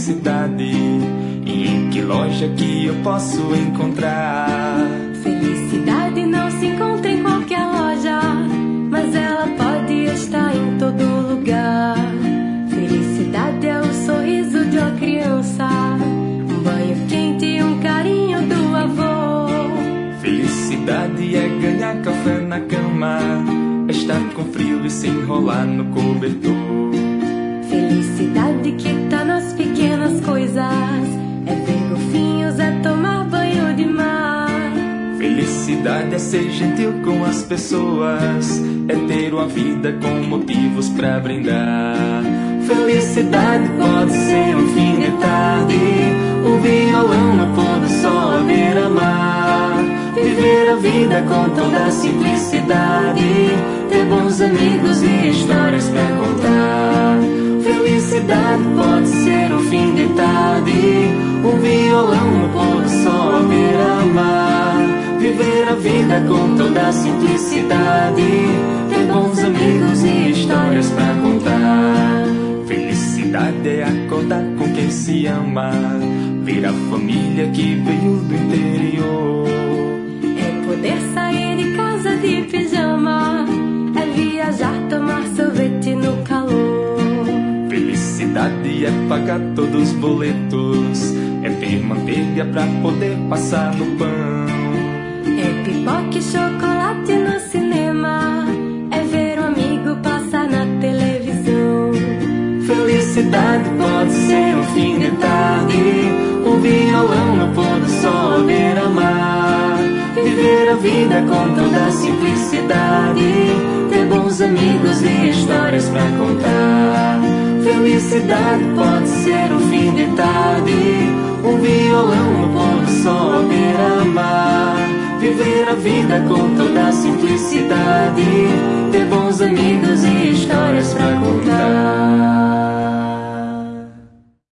felicidade? E em que loja que eu posso encontrar? Felicidade não se encontra em qualquer loja, mas ela pode estar em todo lugar. Felicidade é o sorriso de uma criança, um banho quente e um carinho do avô. Felicidade é ganhar café na cama, estar com frio e se enrolar no cobertor. Felicidade que tá nas pequenas coisas, é ver golfinhos, é tomar banho de mar. Felicidade é ser gentil com as pessoas, é ter uma vida com motivos pra brindar. Felicidade pode ser um fim de tarde, um violão no pôr do sol à beira-mar. Viver a vida com toda a simplicidade, ter bons amigos e histórias pra contar. Felicidade pode ser um fim de tarde, um violão no pôr do sol à beira-mar. Viver a vida com toda a simplicidade, ter bons amigos e histórias pra contar. Felicidade é acordar com quem se ama, ver a família que veio do interior. É poder sair de casa de pijama, é viajar, tomar sorvete no calor. Felicidade é pagar todos os boletos, é ter manteiga pra poder passar no pão. É pipoca e chocolate no cinema, é ver um amigo passar na televisão. Felicidade pode ser um fim de tarde, um violão no pôr do sol à beira-mar. Viver a vida com toda a simplicidade, ter bons amigos e histórias pra contar. Felicidade pode ser um fim de tarde, um violão no pôr do sol à beira-mar. Viver a vida com toda a simplicidade, ter bons amigos e histórias pra contar.